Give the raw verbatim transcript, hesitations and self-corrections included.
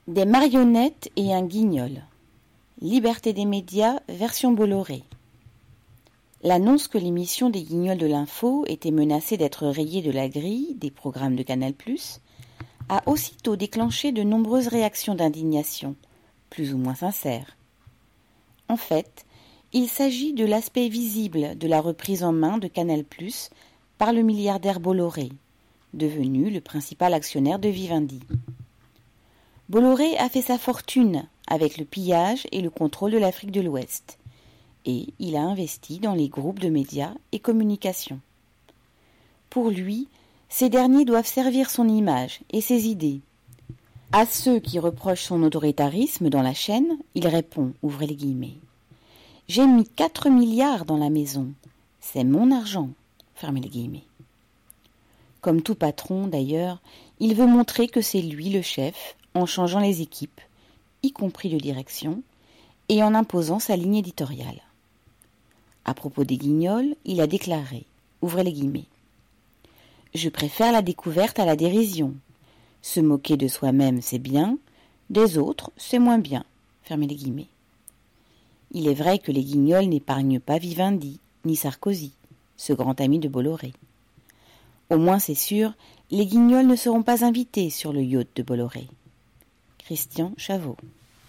Des marionnettes et un guignol. Liberté des médias, version Bolloré. L'annonce que l'émission des Guignols de l'Info était menacée d'être rayée de la grille des programmes de Canal plus, a aussitôt déclenché de nombreuses réactions d'indignation, plus ou moins sincères. En fait, il s'agit de l'aspect visible de la reprise en main de Canal plus par le milliardaire Bolloré, devenu le principal actionnaire de Vivendi. Bolloré a fait sa fortune avec le pillage et le contrôle de l'Afrique de l'Ouest, et il a investi dans les groupes de médias et communications. Pour lui, ces derniers doivent servir son image et ses idées. À ceux qui reprochent son autoritarisme dans la chaîne, il répond, ouvrez les guillemets, « J'ai mis quatre milliards dans la maison, c'est mon argent », fermez les guillemets. Comme tout patron, d'ailleurs, il veut montrer que c'est lui le chef, en changeant les équipes, y compris de direction, et en imposant sa ligne éditoriale. À propos des Guignols, il a déclaré, ouvrez les guillemets, « Je préfère la découverte à la dérision. Se moquer de soi-même, c'est bien, des autres, c'est moins bien. » Fermez les guillemets. Il est vrai que les Guignols n'épargnent pas Vivendi, ni Sarkozy, ce grand ami de Bolloré. Au moins c'est sûr, les Guignols ne seront pas invités sur le yacht de Bolloré. Christian Chaveau.